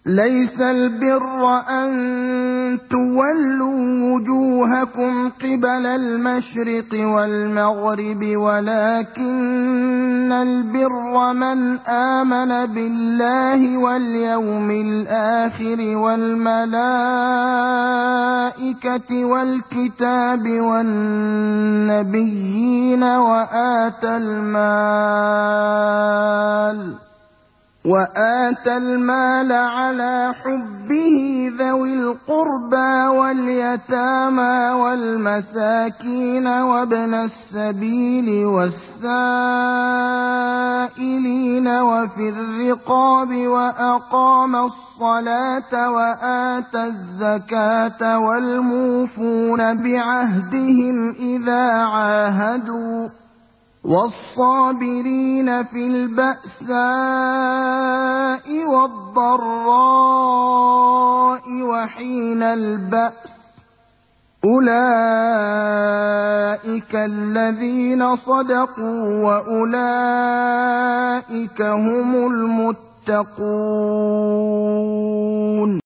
ليس البر أن تولوا وجوهكم قبل المشرق والمغرب ولكن البر من آمن بالله واليوم الآخر والملائكة والكتاب والنبيين وآتى المال على حبه ذوي القربى واليتامى والمساكين وابن السبيل والسائلين وفي الرقاب وأقام الصلاة وآتى الزكاة والموفون بعهدهم إذا عاهدوا والصابرين في البأساء والضراء وحين البأس أولئك الذين صدقوا وأولئك هم المتقون.